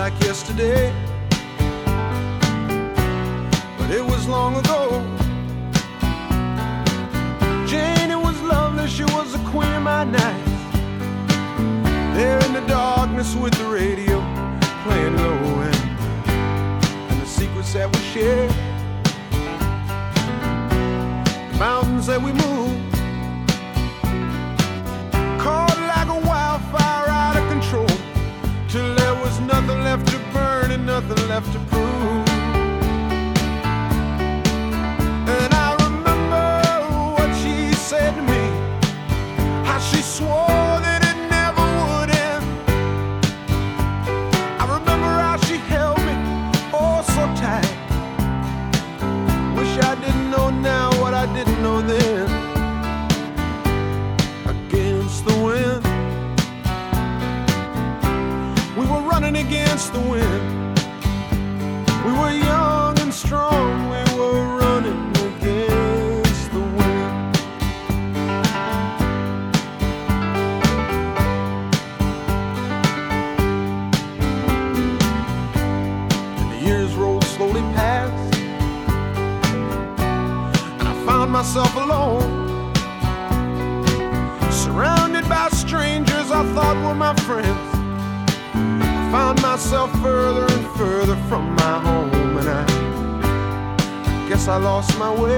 like yesterday, but it was long ago. Janie was lovely, she was the queen of my night. There in the darkness with the radio playing low and the secrets that we shared, the mountains that we moved, caught like a wildfire out of control, till there was nothing left to burn and nothing left to prove. And I remember what she said to me, how she swore that it never would end. I remember how she held me oh so tight. Wish I didn't know now what I didn't know then. Against the wind, we were running against the wind. We were young and strong, we were running against the wind. And the years rolled slowly past, and I found myself alone, surrounded by strangers I thought were my friends. I found myself further and further from my home, and I guess I lost my way.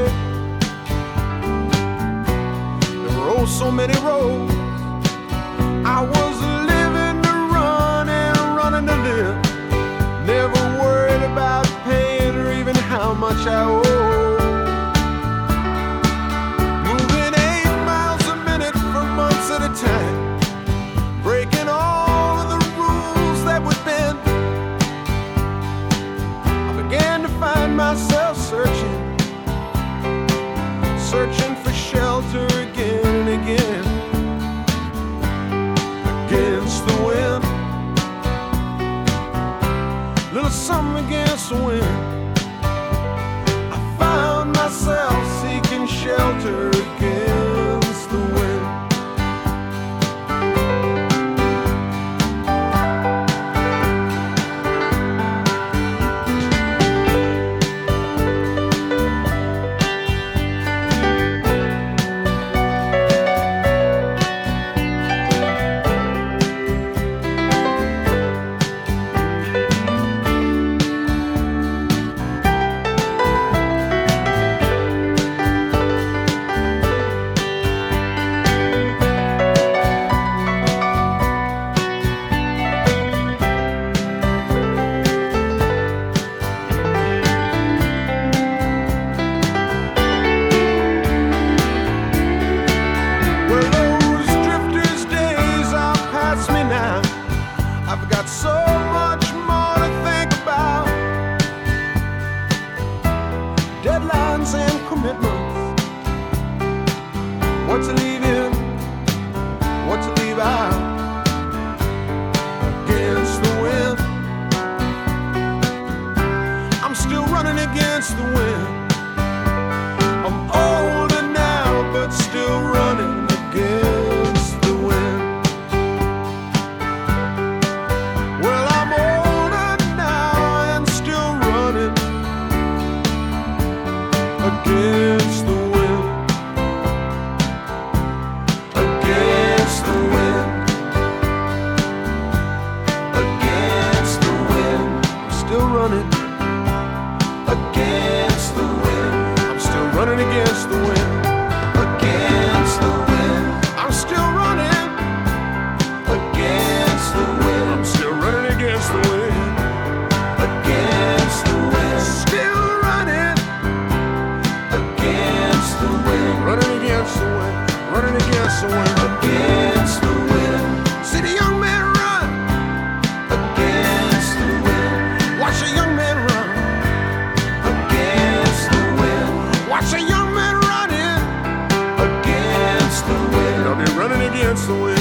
There were oh so many roads. I was living to run and running to live, never worried about paying or even how much I owed. Moving 8 miles a minute for months at a time, breaking all of the rules that would bend. I began to find myself searching for shelter again and again. Against the wind, little something against the wind. I found myself seeking shelter against the wind. I've got so much more to think about. Deadlines and commitments, what to leave in, what to leave out. Against the wind, I'm still running against the wind. I'm older now, but still running against the wind. Against the wind, against the wind, against the wind. I'm still running against the wind. I'm still running against the wind. Against the wind, I'm still running against the wind. I'm still running against the wind. Against the wind, still running against the wind. Running against the wind, running against the wind. Against the wind. See the young man run against the wind. Watch a young man run against the wind. Watch a young man running against the wind. I'll be running against the wind.